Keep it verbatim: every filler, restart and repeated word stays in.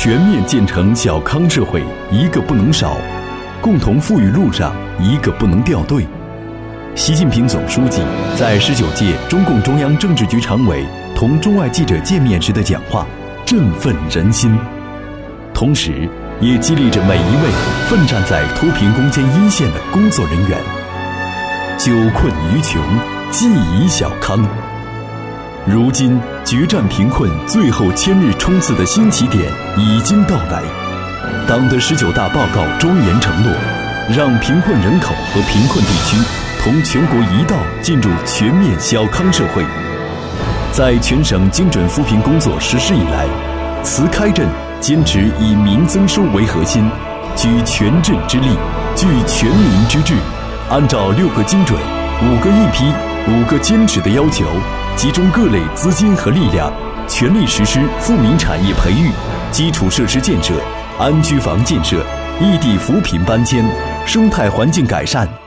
全面建成小康社会一个不能少，共同富裕路上一个不能掉队。习近平总书记在十九届中共中央政治局常委同中外记者见面时的讲话振奋人心，同时也激励着每一位奋战在脱贫攻坚一线的工作人员。久困于穷，济以小康。如今决战贫困最后千日冲刺的新起点已经到来，党的十九大报告庄严承诺，让贫困人口和贫困地区同全国一道进入全面小康社会。在全省精准扶贫工作实施以来，慈开镇坚持以民增收为核心，举全镇之力，聚全民之智，按照六个精准、五个一批、五个坚持的要求，集中各类资金和力量，全力实施富民产业培育、基础设施建设、安居房建设、异地扶贫搬迁、生态环境改善、